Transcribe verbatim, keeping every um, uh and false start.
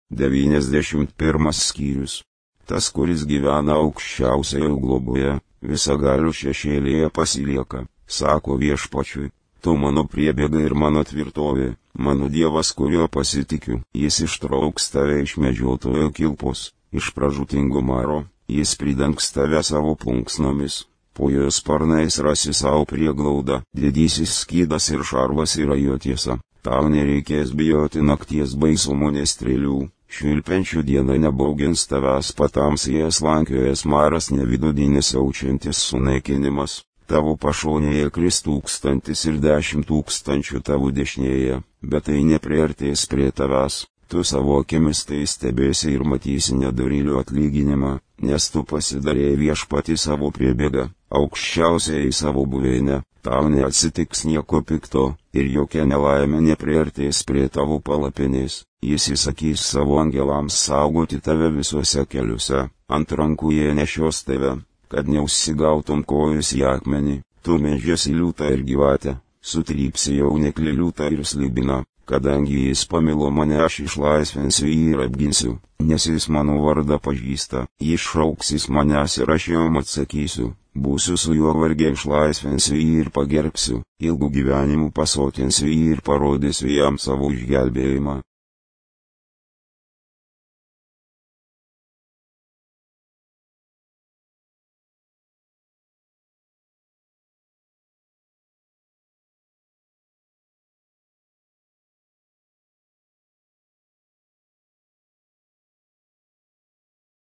devyniasdešimt pirmas skyrius. Tas, kuris gyvena aukščiausioje globoje, visagalių šešėlėje pasilieka, sako viešpačiui, tu mano priebėga ir mano tvirtovė, mano Dievas, kuriuo pasitikiu, jis ištrauks tave iš medžiotojo kilpos, iš pražūtingo maro, jis pridengs tave savo plunksnomis, po jo sparnais rasi savo prieglaudą, didysis skydas ir šarvas yra jo tiesa, tau nereikės bijoti nakties baisumo nestrėlių. Švilpenčių dieną nebaugins tavęs patamsyje slankiojas maras nevidudinis siaučiantis sunaikinimas, tavo pašonėje kris tūkstantis ir dešimt tūkstančių tavo dešinėje, bet tai nepriartės prie tavęs, tu savo akimis tai stebėsi ir matysi nedorėlių atlyginimą, nes tu pasidarėjai viešpatį savo priebėgą, aukščiausiai į savo buveinę, tau neatsitiks nieko pikto, ir jokia nelaimė nepriartės prie tavo palapinės. Jis įsakys savo angelams saugoti tave visuose keliuose, ant rankų jie nešios tave, kad neužsigautum kojus į akmenį, tu medžiasi liūtą ir gyvatę, sutrypsi jauniklį liūtą ir slibiną, kadangi jis pamilo mane, aš išlaisvinsiu jį ir apginsiu, nes jis mano vardą pažįsta, jis šauksis manęs ir aš jam atsakysiu, būsiu su juo vargiai, išlaisvinsiu jį ir pagerbsiu, ilgų gyvenimų pasotinsiu jį ir parodysiu jam savo išgelbėjimą.